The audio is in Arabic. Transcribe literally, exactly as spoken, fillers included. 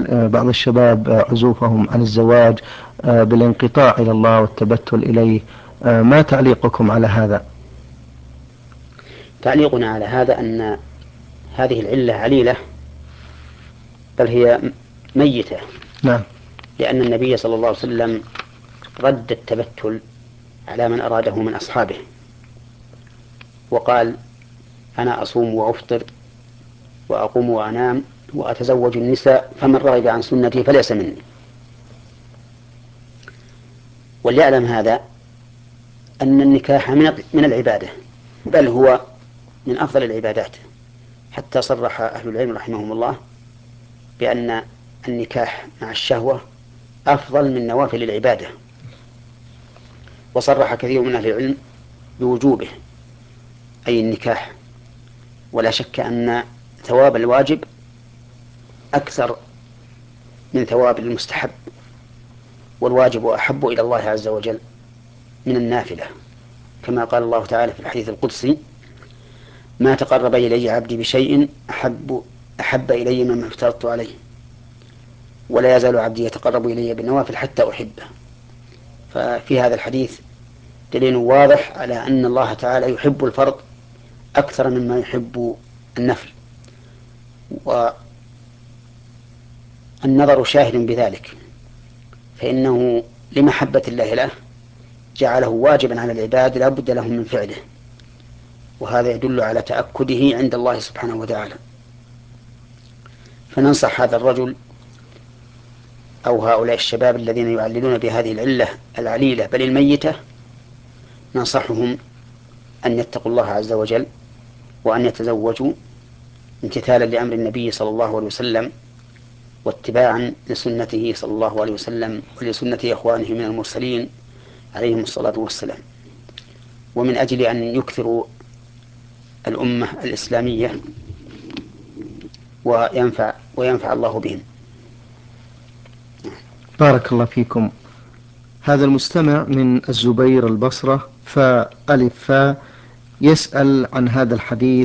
بعض الشباب عزوفهم عن الزواج بالانقطاع إلى الله والتبتل إليه، ما تعليقكم على هذا؟ تعليقنا على هذا أن هذه العلة عليلة، بل هي ميتة. نعم. لأن النبي صلى الله عليه وسلم رد التبتل على من أراده من أصحابه، وقال: أنا أصوم وأفطر وأقوم وأنام وأتزوج النساء، فمن رغب عن سنتي فليس مني. وليعلم هذا أن النكاح من العبادة، بل هو من أفضل العبادات، حتى صرح أهل العلم رحمهم الله بأن النكاح مع الشهوة أفضل من نوافل العبادة، وصرح كثير من أهل العلم بوجوبه، أي النكاح. ولا شك أن ثواب الواجب أكثر من ثواب المستحب، والواجب أحب إلى الله عز وجل من النافلة، كما قال الله تعالى في الحديث القدسي: ما تقرب إلي عبدي بشيء أحب أحب إلي مما افترضت عليه، ولا يزال عبدي يتقرب إلي بالنوافل حتى أحبه. ففي هذا الحديث دليل واضح على أن الله تعالى يحب الفرض أكثر مما يحب النفل، والنظر شاهد بذلك، فإنه لمحبة الله له جعله واجبا على العباد لا بد لهم من فعله، وهذا يدل على تأكده عند الله سبحانه وتعالى. فننصح هذا الرجل أو هؤلاء الشباب الذين يعللون بهذه العلة العليلة بل الميتة، ننصحهم أن يتقوا الله عز وجل، وأن يتزوجوا امتثالا لأمر النبي صلى الله عليه وسلم، واتباعا لسنته صلى الله عليه وسلم ولسنة إخوانه من المرسلين عليهم الصلاة والسلام، ومن أجل أن يكثروا الأمة الإسلامية وينفع, وينفع الله بهم. بارك الله فيكم. هذا المستمع من الزبير البصرة فألف فا يسأل عن هذا الحديث